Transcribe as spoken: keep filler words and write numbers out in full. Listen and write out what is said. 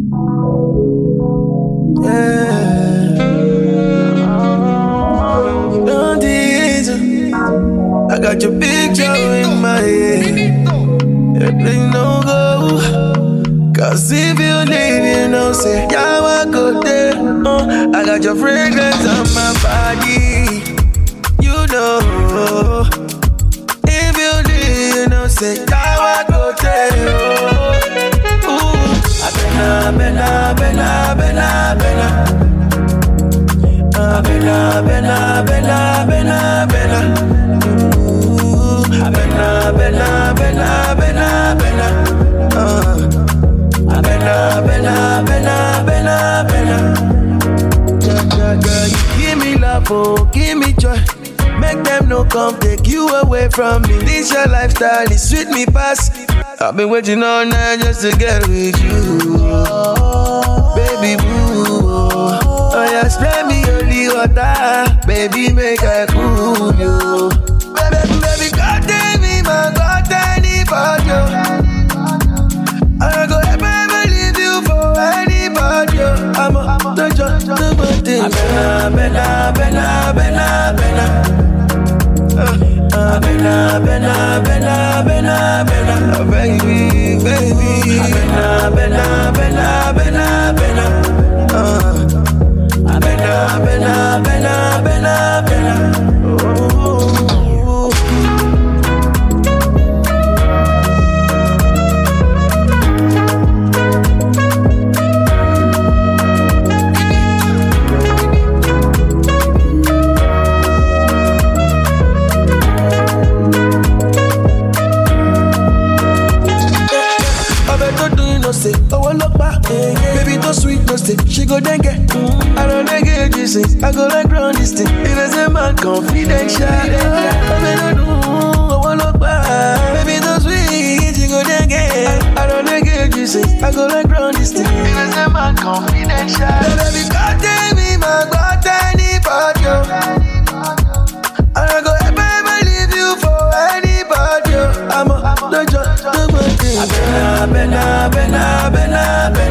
Yeah. Don't easy. I got your picture in my head. Everything no go. Cause if you leave, you know, say, yeah, I go there. Uh, I got your fragrance on my body. You know. If you leave, you know, say, yeah, I go there. Ooh, I bena, bena, bena, bena, bena. Ah, bena, bena, bena, bena, bena. Ooh, bena, bena, bena, bena, bena. Ah, bena, bena, bena, bena, bena. Yeah, yeah, yeah. You give me love, oh, give me joy. Make them no come take you away from me. This your lifestyle, it sweet me past. I've been waiting all night just to get with you, baby boo. Oh yeah, spray me holy water, baby make I cool you. Baby, baby, God tell me, man, God tell me about you. I go ever leave you for anybody. I'm a the judge, the good thing. Bena, bena, bena, bena, bena. Uh, bena, bena, bena, bena, bena, oh, baby, baby. Bena, bena, bena, bena, bena. Uh, bena, bena, bena, bena, bena. Oh. Say, oh, I look back, yeah, yeah. Baby, too sweet, no stay. She go then get, mm. I don't get you say, I go like round this thing. If it's a man, confidential. I mean, I do, oh, I look back. Baby, too sweet, she go then get, I don't get you say, I go like round this thing. If it's a man, confidential. Baby, God tell me, my God tell me about you. I go ever leave you for anybody. I'm a, the judge, the good thing. Bena, bena, bena, bena, bena.